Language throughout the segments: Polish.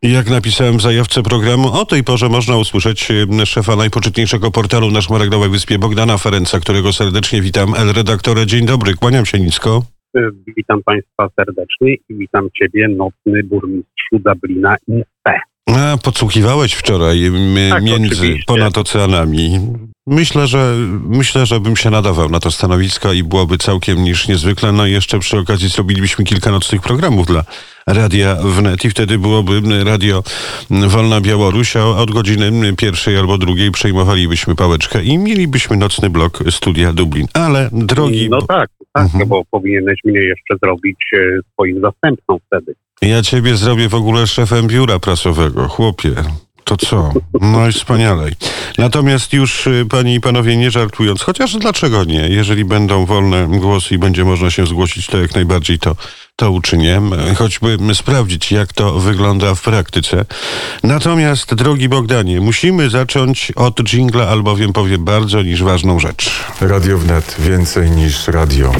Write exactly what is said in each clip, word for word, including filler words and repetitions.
Jak napisałem w zajawce programu, o tej porze można usłyszeć szefa najpoczytniejszego portalu Nasz Marek na Wyspie, Bogdana Ferenca, którego serdecznie witam. El redaktorze, dzień dobry, kłaniam się nisko. Witam Państwa serdecznie i witam Ciebie, nocny burmistrzu Dublina Inste. A, podsłuchiwałeś wczoraj m- tak, między, oczywiście. ponad oceanami. Myślę, że myślę, że bym się nadawał na to stanowisko i byłoby całkiem niż niezwykle. No i jeszcze przy okazji zrobilibyśmy kilka nocnych programów dla Radia Wnet i wtedy byłoby Radio Wolna Białoruś, a od godziny pierwszej albo drugiej przejmowalibyśmy pałeczkę i mielibyśmy nocny blok Studia Dublin. Ale drogi... No tak, tak, Mhm. no bo powinieneś mnie jeszcze zrobić e, swoim zastępcą wtedy. Ja ciebie zrobię w ogóle szefem biura prasowego, chłopie. To co? No i wspaniale. Natomiast już, y, panie i panowie, nie żartując, chociaż dlaczego nie? Jeżeli będą wolne głosy i będzie można się zgłosić, to jak najbardziej to, to uczynię. Choćby sprawdzić, jak to wygląda w praktyce. Natomiast, drogi Bogdanie, musimy zacząć od dżingla, albowiem powiem bardzo niż ważną rzecz. Radio Wnet. Więcej niż radio.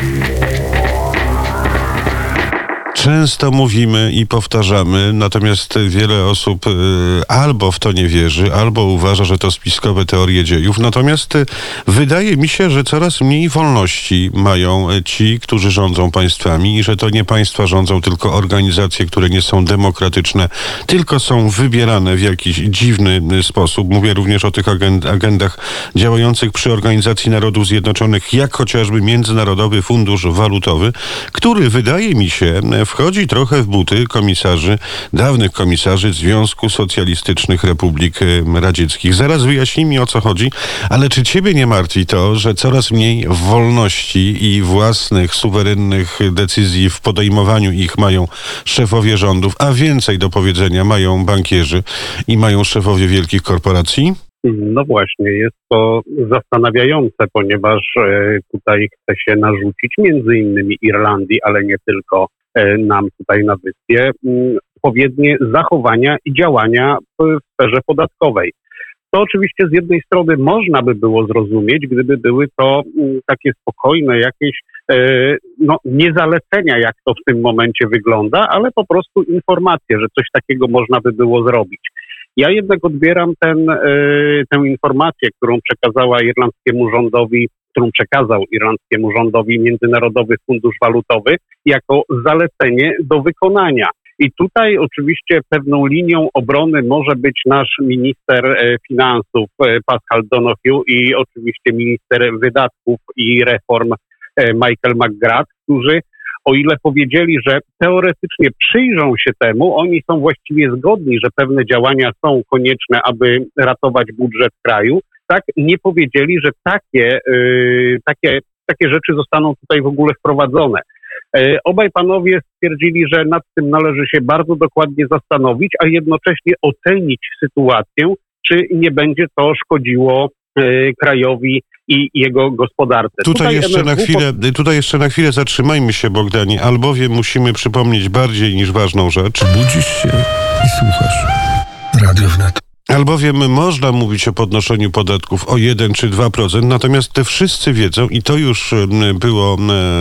Często mówimy i powtarzamy, natomiast wiele osób y, albo w to nie wierzy, albo uważa, że to spiskowe teorie dziejów. Natomiast y, wydaje mi się, że coraz mniej wolności mają y, ci, którzy rządzą państwami i że to nie państwa rządzą, tylko organizacje, które nie są demokratyczne, tylko są wybierane w jakiś dziwny y, sposób. Mówię również o tych agend- agendach działających przy Organizacji Narodów Zjednoczonych, jak chociażby Międzynarodowy Fundusz Walutowy, który wydaje mi się wchodzi trochę w buty komisarzy, dawnych komisarzy Związku Socjalistycznych Republik Radzieckich. Zaraz wyjaśnij mi, o co chodzi, ale czy ciebie nie martwi to, że coraz mniej wolności i własnych, suwerennych decyzji w podejmowaniu ich mają szefowie rządów, a więcej do powiedzenia mają bankierzy i mają szefowie wielkich korporacji? No właśnie, jest to zastanawiające, ponieważ e, tutaj chce się narzucić między innymi Irlandii, ale nie tylko e, nam tutaj na wyspie, m, odpowiednie zachowania i działania w sferze podatkowej. To oczywiście z jednej strony można by było zrozumieć, gdyby były to m, takie spokojne jakieś e, no, nie zalecenia, jak to w tym momencie wygląda, ale po prostu informacje, że coś takiego można by było zrobić. Ja jednak odbieram ten, e, tę informację, którą przekazała irlandzkiemu rządowi, którą przekazał irlandzkiemu rządowi Międzynarodowy Fundusz Walutowy jako zalecenie do wykonania. I tutaj oczywiście pewną linią obrony może być nasz minister e, finansów e, Paschal Donoghue i oczywiście minister wydatków i reform e, Michael McGrath, którzy o ile powiedzieli, że teoretycznie przyjrzą się temu, oni są właściwie zgodni, że pewne działania są konieczne, aby ratować budżet kraju, tak nie powiedzieli, że takie, yy, takie, takie rzeczy zostaną tutaj w ogóle wprowadzone. Yy, obaj panowie stwierdzili, że nad tym należy się bardzo dokładnie zastanowić, a jednocześnie ocenić sytuację, czy nie będzie to szkodziło yy, krajowi i jego gospodarce. Tutaj, tutaj, jeszcze M F W na chwilę, tutaj jeszcze na chwilę zatrzymajmy się, Bogdanie, albowiem musimy przypomnieć bardziej niż ważną rzecz. Budzisz się i słuchasz. Radio Wnet. Albowiem można mówić o podnoszeniu podatków o jeden czy dwa procent, natomiast te wszyscy wiedzą i to już było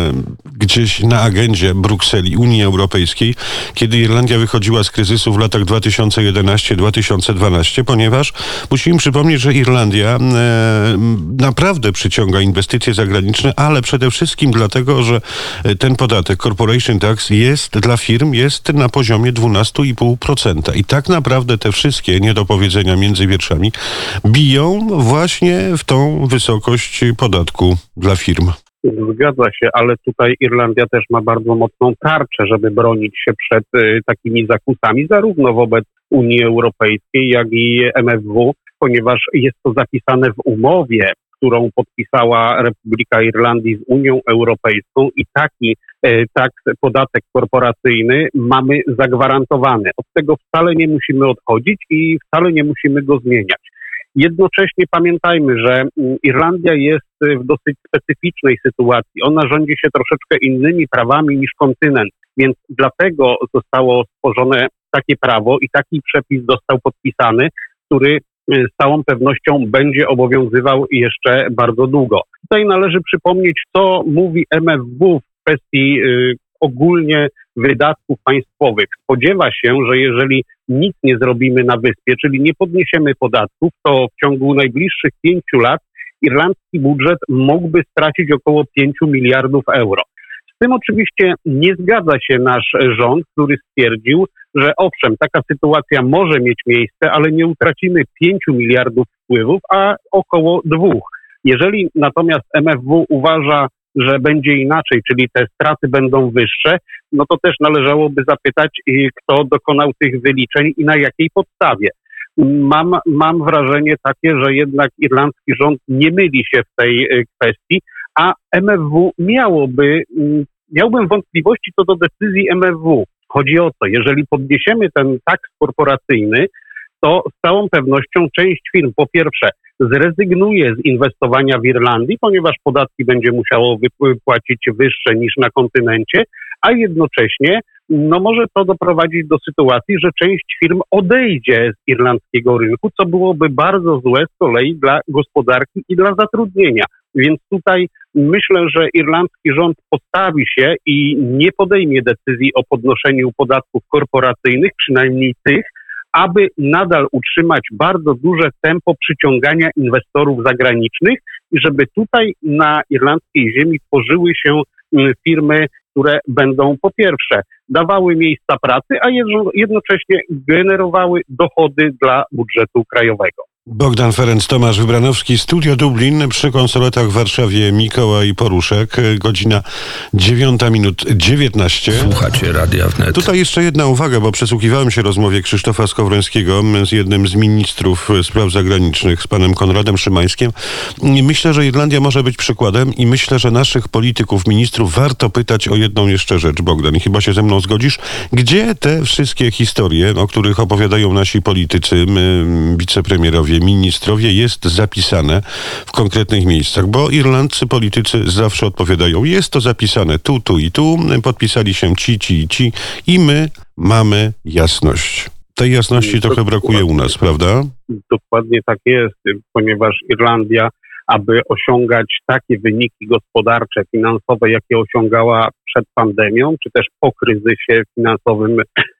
gdzieś na agendzie Brukseli, Unii Europejskiej, kiedy Irlandia wychodziła z kryzysu w latach dwa tysiące jedenasty do dwa tysiące dwunastego, ponieważ musimy przypomnieć, że Irlandia naprawdę przyciąga inwestycje zagraniczne, ale przede wszystkim dlatego, że ten podatek Corporation Tax jest dla firm jest na poziomie dwanaście i pół procent i tak naprawdę te wszystkie niedopowiedzenia między wierszami biją właśnie w tą wysokość podatku dla firm. Zgadza się, ale tutaj Irlandia też ma bardzo mocną tarczę, żeby bronić się przed y, takimi zakusami, zarówno wobec Unii Europejskiej, jak i M F W, ponieważ jest to zapisane w umowie, którą podpisała Republika Irlandii z Unią Europejską i taki y, tak, podatek korporacyjny mamy zagwarantowany. Od tego wcale nie musimy odchodzić i wcale nie musimy go zmieniać. Jednocześnie pamiętajmy, że Irlandia jest w dosyć specyficznej sytuacji. Ona rządzi się troszeczkę innymi prawami niż kontynent, więc dlatego zostało stworzone takie prawo i taki przepis został podpisany, który z całą pewnością będzie obowiązywał jeszcze bardzo długo. Tutaj należy przypomnieć, co mówi M F W w kwestii y, ogólnie wydatków państwowych. Spodziewa się, że jeżeli nic nie zrobimy na wyspie, czyli nie podniesiemy podatków, to w ciągu najbliższych pięciu lat irlandzki budżet mógłby stracić około pięciu miliardów euro. Z tym oczywiście nie zgadza się nasz rząd, który stwierdził, że owszem, taka sytuacja może mieć miejsce, ale nie utracimy pięciu miliardów wpływów, a około dwóch. Jeżeli natomiast M F W uważa, że będzie inaczej, czyli te straty będą wyższe, no to też należałoby zapytać, kto dokonał tych wyliczeń i na jakiej podstawie. Mam, mam wrażenie takie, że jednak irlandzki rząd nie myli się w tej kwestii, a M F W miałoby, miałbym wątpliwości co do decyzji M F W. Chodzi o to, jeżeli podniesiemy ten taks korporacyjny, to z całą pewnością część firm po pierwsze zrezygnuje z inwestowania w Irlandii, ponieważ podatki będzie musiało wypłacić wyższe niż na kontynencie, a jednocześnie no może to doprowadzić do sytuacji, że część firm odejdzie z irlandzkiego rynku, co byłoby bardzo złe z kolei dla gospodarki i dla zatrudnienia. Więc tutaj myślę, że irlandzki rząd postawi się i nie podejmie decyzji o podnoszeniu podatków korporacyjnych, przynajmniej tych, aby nadal utrzymać bardzo duże tempo przyciągania inwestorów zagranicznych i żeby tutaj na irlandzkiej ziemi tworzyły się firmy, które będą po pierwsze dawały miejsca pracy, a jednocześnie generowały dochody dla budżetu krajowego. Bogdan Ferenc, Tomasz Wybranowski, Studio Dublin, przy konsoletach w Warszawie Mikołaj Poruszek, godzina dziewiąta minut dziewiętnaście. Słuchacie Radia Wnet. Tutaj jeszcze jedna uwaga, bo przesłuchiwałem się rozmowie Krzysztofa Skowrońskiego z jednym z ministrów spraw zagranicznych, z panem Konradem Szymańskim. I myślę, że Irlandia może być przykładem i myślę, że naszych polityków, ministrów warto pytać o jedną jeszcze rzecz, Bogdan, i chyba się ze mną zgodzisz. Gdzie te wszystkie historie, o których opowiadają nasi politycy, my, wicepremierowie, ministrowie, jest zapisane w konkretnych miejscach, bo irlandzcy politycy zawsze odpowiadają, jest to zapisane tu, tu i tu, podpisali się ci, ci i ci i my mamy jasność. Tej jasności trochę brakuje u nas, prawda? Dokładnie tak jest, ponieważ Irlandia, aby osiągać takie wyniki gospodarcze, finansowe, jakie osiągała przed pandemią, czy też po kryzysie finansowym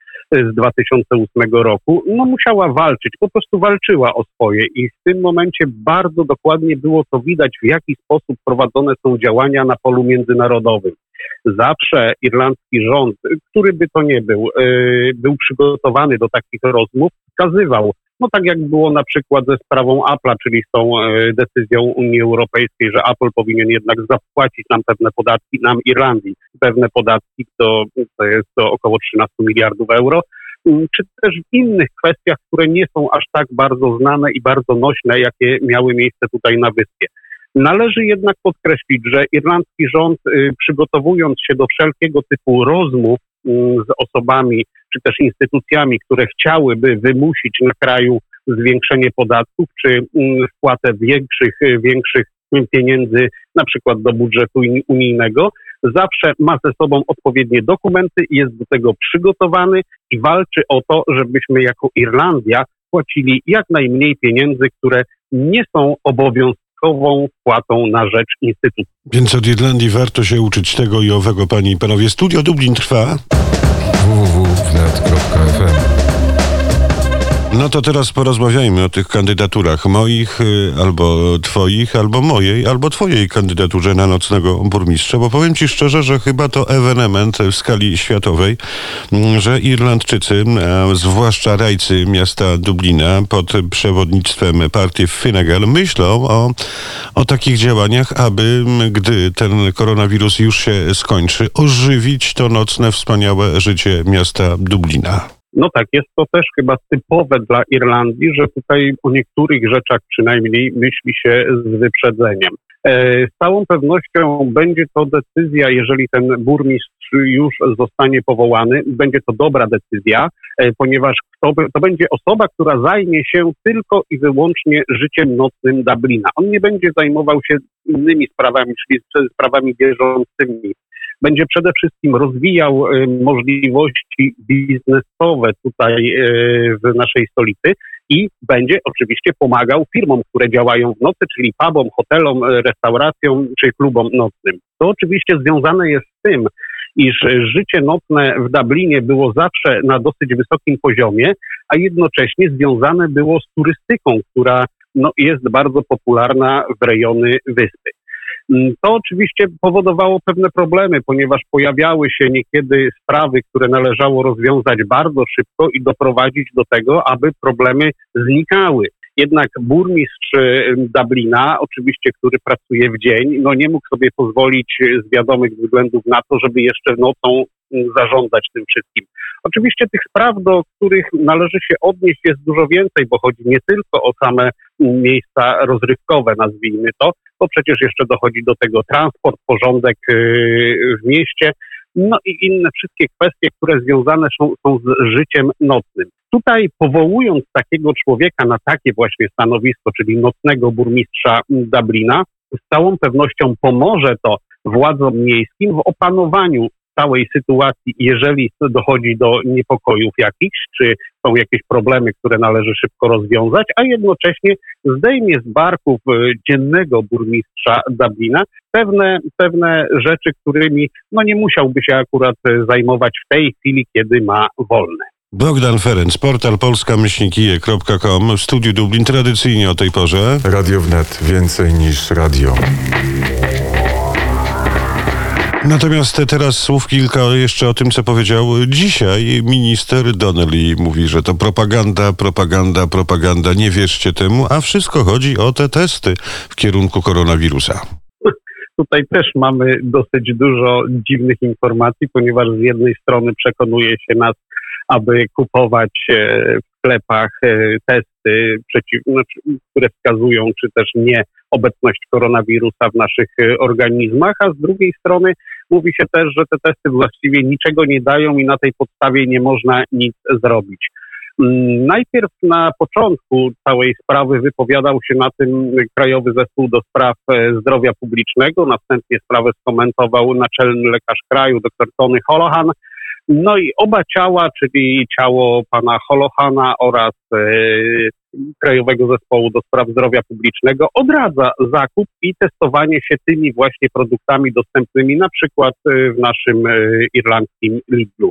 z dwa tysiące ósmego roku, no musiała walczyć, po prostu walczyła o swoje i w tym momencie bardzo dokładnie było to widać, w jaki sposób prowadzone są działania na polu międzynarodowym. Zawsze irlandzki rząd, który by to nie był, był przygotowany do takich rozmów, wskazywał, no tak jak było na przykład ze sprawą Apple'a, czyli z tą decyzją Unii Europejskiej, że Apple powinien jednak zapłacić nam pewne podatki, nam Irlandii, pewne podatki, to, to jest to około trzynaście miliardów euro, czy też w innych kwestiach, które nie są aż tak bardzo znane i bardzo nośne, jakie miały miejsce tutaj na wyspie. Należy jednak podkreślić, że irlandzki rząd, przygotowując się do wszelkiego typu rozmów z osobami czy też instytucjami, które chciałyby wymusić na kraju zwiększenie podatków czy wpłatę większych, większych pieniędzy na przykład do budżetu unijnego, zawsze ma ze sobą odpowiednie dokumenty, jest do tego przygotowany i walczy o to, żebyśmy jako Irlandia płacili jak najmniej pieniędzy, które nie są obowiązkową wpłatą na rzecz instytucji. Więc od Irlandii warto się uczyć tego i owego, panie i panowie. Studio Dublin trwa. w w w kropka wnet kropka f m. No to teraz porozmawiajmy o tych kandydaturach moich, albo twoich, albo mojej, albo twojej kandydaturze na nocnego burmistrza, bo powiem ci szczerze, że chyba to ewenement w skali światowej, że Irlandczycy, a zwłaszcza rajcy miasta Dublina pod przewodnictwem partii Fine Gael myślą o, o takich działaniach, aby gdy ten koronawirus już się skończy, ożywić to nocne, wspaniałe życie miasta Dublina. No tak, jest to też chyba typowe dla Irlandii, że tutaj o niektórych rzeczach przynajmniej myśli się z wyprzedzeniem. Z całą pewnością będzie to decyzja, jeżeli ten burmistrz już zostanie powołany, będzie to dobra decyzja, ponieważ to, to będzie osoba, która zajmie się tylko i wyłącznie życiem nocnym Dublina. On nie będzie zajmował się innymi sprawami, czyli sprawami bieżącymi. Będzie przede wszystkim rozwijał y, możliwości biznesowe tutaj y, w naszej stolicy i będzie oczywiście pomagał firmom, które działają w nocy, czyli pubom, hotelom, restauracjom czy klubom nocnym. To oczywiście związane jest z tym, iż życie nocne w Dublinie było zawsze na dosyć wysokim poziomie, a jednocześnie związane było z turystyką, która no, jest bardzo popularna w rejony wyspy. To oczywiście powodowało pewne problemy, ponieważ pojawiały się niekiedy sprawy, które należało rozwiązać bardzo szybko i doprowadzić do tego, aby problemy znikały. Jednak burmistrz Dublina, oczywiście, który pracuje w dzień, no nie mógł sobie pozwolić z wiadomych względów na to, żeby jeszcze nocą zarządzać tym wszystkim. Oczywiście tych spraw, do których należy się odnieść, jest dużo więcej, bo chodzi nie tylko o same miejsca rozrywkowe, nazwijmy to, bo przecież jeszcze dochodzi do tego transport, porządek w mieście, no i inne wszystkie kwestie, które związane są, są z życiem nocnym. Tutaj powołując takiego człowieka na takie właśnie stanowisko, czyli nocnego burmistrza Dublina, z całą pewnością pomoże to władzom miejskim w opanowaniu całej sytuacji, jeżeli dochodzi do niepokojów jakichś, czy są jakieś problemy, które należy szybko rozwiązać, a jednocześnie zdejmie z barków dziennego burmistrza Dublina pewne, pewne rzeczy, którymi no nie musiałby się akurat zajmować w tej chwili, kiedy ma wolne. Bogdan Ferenc, portal polska myślnik i e kropka com, w studiu Dublin, tradycyjnie o tej porze. Radio Wnet, więcej niż radio. Natomiast teraz słów kilka jeszcze o tym, co powiedział dzisiaj minister Donnelly. Mówi, że to propaganda, propaganda, propaganda. Nie wierzcie temu, a wszystko chodzi o te testy w kierunku koronawirusa. Tutaj też mamy dosyć dużo dziwnych informacji, ponieważ z jednej strony przekonuje się nas, aby kupować w sklepach testy, przeciw, które wskazują, czy też nie obecność koronawirusa w naszych organizmach, a z drugiej strony mówi się też, że te testy właściwie niczego nie dają i na tej podstawie nie można nic zrobić. Najpierw na początku całej sprawy wypowiadał się na tym Krajowy Zespół do Spraw Zdrowia Publicznego, następnie sprawę skomentował naczelny lekarz kraju dr Tony Holohan. No i oba ciała, czyli ciało pana Holohana oraz e, Krajowego Zespołu do Spraw Zdrowia Publicznego odradza zakup i testowanie się tymi właśnie produktami dostępnymi na przykład w naszym e, irlandzkim Lidlu.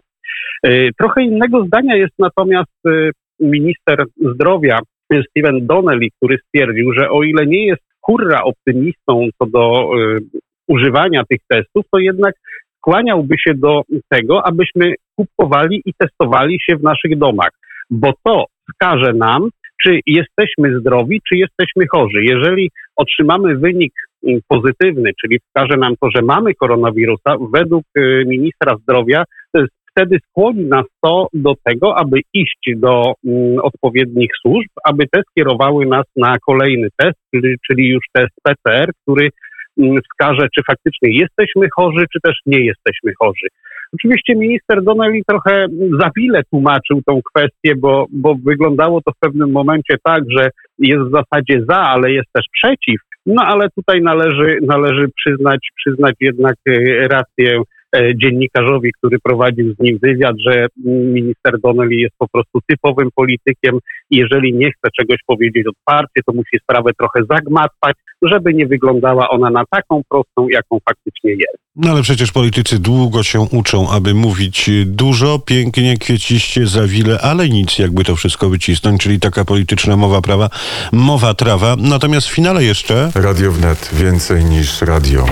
E, trochę innego zdania jest natomiast e, minister zdrowia Stephen Donnelly, który stwierdził, że o ile nie jest hurra optymistą co do e, używania tych testów, to jednak skłaniałby się do tego, abyśmy kupowali i testowali się w naszych domach, bo to wskaże nam, czy jesteśmy zdrowi, czy jesteśmy chorzy. Jeżeli otrzymamy wynik pozytywny, czyli wskaże nam to, że mamy koronawirusa, według ministra zdrowia wtedy skłoni nas to do tego, aby iść do mm, odpowiednich służb, aby te skierowały nas na kolejny test, czyli, czyli już test P C R, który wskaże, czy faktycznie jesteśmy chorzy, czy też nie jesteśmy chorzy. Oczywiście minister Donnelly trochę za wiele tłumaczył tą kwestię, bo, bo wyglądało to w pewnym momencie tak, że jest w zasadzie za, ale jest też przeciw. No ale tutaj należy, należy przyznać, przyznać jednak rację dziennikarzowi, który prowadził z nim wywiad, że minister Donnelly jest po prostu typowym politykiem i jeżeli nie chce czegoś powiedzieć otwarcie, to musi sprawę trochę zagmatwać, żeby nie wyglądała ona na taką prostą, jaką faktycznie jest. No ale przecież politycy długo się uczą, aby mówić dużo, pięknie, kwieciście, za wiele, ale nic, jakby to wszystko wycisnąć, czyli taka polityczna mowa prawa, mowa trawa. Natomiast w finale jeszcze... Radio Wnet, więcej niż radio.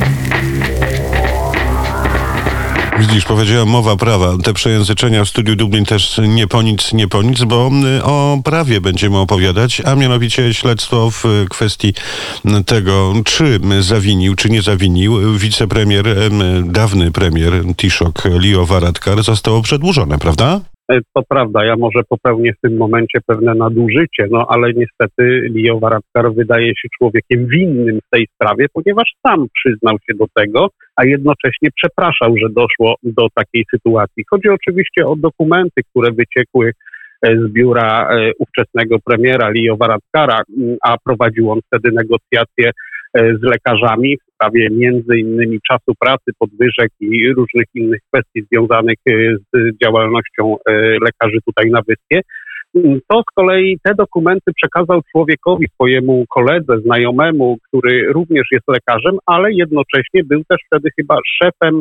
Widzisz, powiedziałem mowa prawa. Te przejęzyczenia w studiu Dublin też nie po nic, nie po nic, bo o prawie będziemy opowiadać, a mianowicie śledztwo w kwestii tego, czy zawinił, czy nie zawinił wicepremier, dawny premier Taoiseach Leo Varadkar zostało przedłużone, prawda? To prawda, ja może popełnię w tym momencie pewne nadużycie, no ale niestety Leo Varadkar wydaje się człowiekiem winnym w tej sprawie, ponieważ sam przyznał się do tego, a jednocześnie przepraszał, że doszło do takiej sytuacji. Chodzi oczywiście o dokumenty, które wyciekły z biura ówczesnego premiera Leo Varadkara, a prowadził on wtedy negocjacje z lekarzami w sprawie między innymi czasu pracy, podwyżek i różnych innych kwestii związanych z działalnością lekarzy tutaj na wyspie. To z kolei te dokumenty przekazał człowiekowi, swojemu koledze, znajomemu, który również jest lekarzem, ale jednocześnie był też wtedy chyba szefem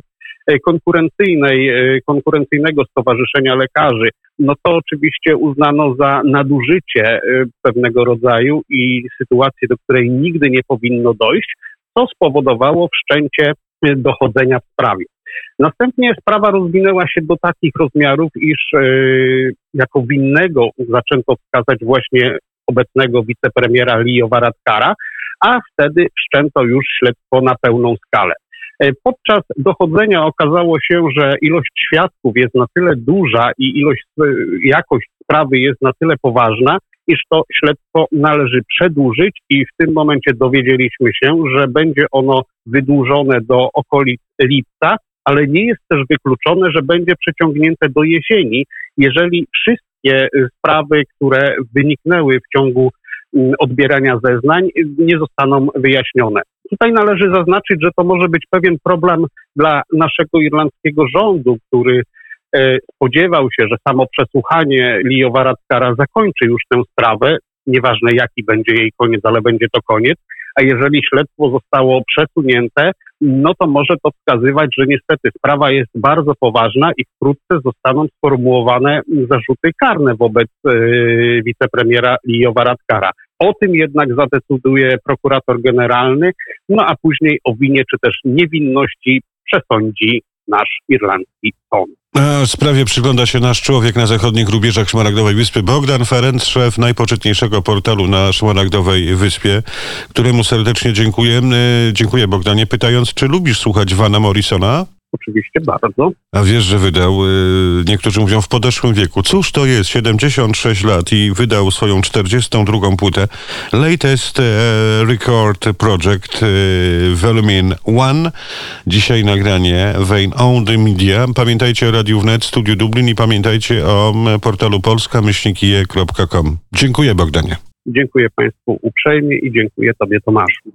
konkurencyjnej, konkurencyjnego Stowarzyszenia Lekarzy, no to oczywiście uznano za nadużycie pewnego rodzaju i sytuację, do której nigdy nie powinno dojść, co spowodowało wszczęcie dochodzenia w sprawie. Następnie sprawa rozwinęła się do takich rozmiarów, iż yy, jako winnego zaczęto wskazać właśnie obecnego wicepremiera Leo Varadkara, a wtedy wszczęto już śledztwo na pełną skalę. Podczas dochodzenia okazało się, że ilość świadków jest na tyle duża i ilość, jakość sprawy jest na tyle poważna, iż to śledztwo należy przedłużyć i w tym momencie dowiedzieliśmy się, że będzie ono wydłużone do okolic lipca, ale nie jest też wykluczone, że będzie przeciągnięte do jesieni, jeżeli wszystkie sprawy, które wyniknęły w ciągu odbierania zeznań, nie zostaną wyjaśnione. Tutaj należy zaznaczyć, że to może być pewien problem dla naszego irlandzkiego rządu, który spodziewał się, że samo przesłuchanie Leo Varadkara zakończy już tę sprawę, nieważne jaki będzie jej koniec, ale będzie to koniec, a jeżeli śledztwo zostało przesunięte, no to może to wskazywać, że niestety sprawa jest bardzo poważna i wkrótce zostaną sformułowane zarzuty karne wobec yy, wicepremiera Leo Varadkara. O tym jednak zadecyduje prokurator generalny, no a później o winie czy też niewinności przesądzi nasz irlandzki sąd. A sprawie przygląda się nasz człowiek na zachodnich rubieżach Szmaragdowej Wyspy, Bogdan Ferenc, szef najpoczytniejszego portalu na Szmaragdowej Wyspie, któremu serdecznie dziękuję. Dziękuję, Bogdanie. Pytając, czy lubisz słuchać Vana Morrisona? Oczywiście bardzo. A wiesz, że wydał, niektórzy mówią w podeszłym wieku, cóż to jest, siedemdziesiąt sześć lat i wydał swoją czterdziestą drugą płytę. Latest Record Project Volume jeden. Dzisiaj nagranie Vein on the Media. Pamiętajcie o Radiu Wnet, Studiu Dublin i pamiętajcie o portalu polska myślnik i e kropka com. Dziękuję, Bogdanie. Dziękuję Państwu uprzejmie i dziękuję Tobie, Tomaszu.